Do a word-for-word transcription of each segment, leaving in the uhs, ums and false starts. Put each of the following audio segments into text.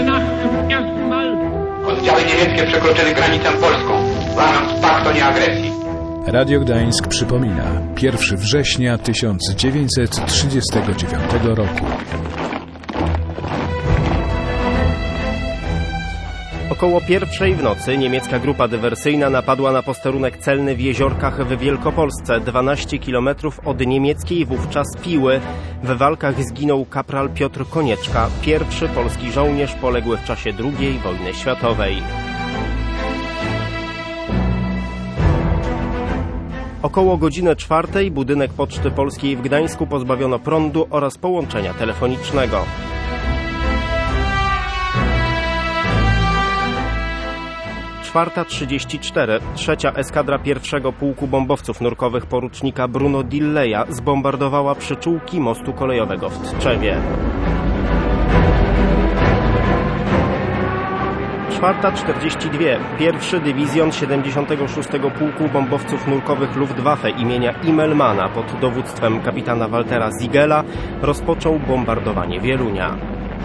Oddziały niemieckie przekroczyły granicę polską, łamiąc pakt o nieagresji. Radio Gdańsk przypomina pierwszego września tysiąc dziewięćset trzydziestego dziewiątego roku. Około pierwszej w nocy niemiecka grupa dywersyjna napadła na posterunek celny w Jeziorkach w Wielkopolsce, dwanaście kilometrów od niemieckiej wówczas Piły. W walkach zginął kapral Piotr Konieczka, pierwszy polski żołnierz poległy w czasie drugiej wojny światowej. Około godziny czwartej budynek Poczty Polskiej w Gdańsku pozbawiono prądu oraz połączenia telefonicznego. czwarta trzydzieści cztery. Trzecia eskadra pierwszego pułku bombowców nurkowych porucznika Bruno Dilleya zbombardowała przyczółki mostu kolejowego w Tczewie. czwarta czterdzieści dwa. Pierwszy dywizjon siedemdziesiątego szóstego Pułku Bombowców Nurkowych Luftwaffe imienia Immelmana pod dowództwem kapitana Waltera Ziegela rozpoczął bombardowanie Wielunia.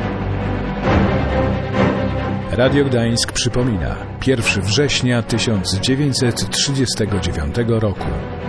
Radio Gdańsk przypomina pierwszego września tysiąc dziewięćset trzydziestego dziewiątego roku.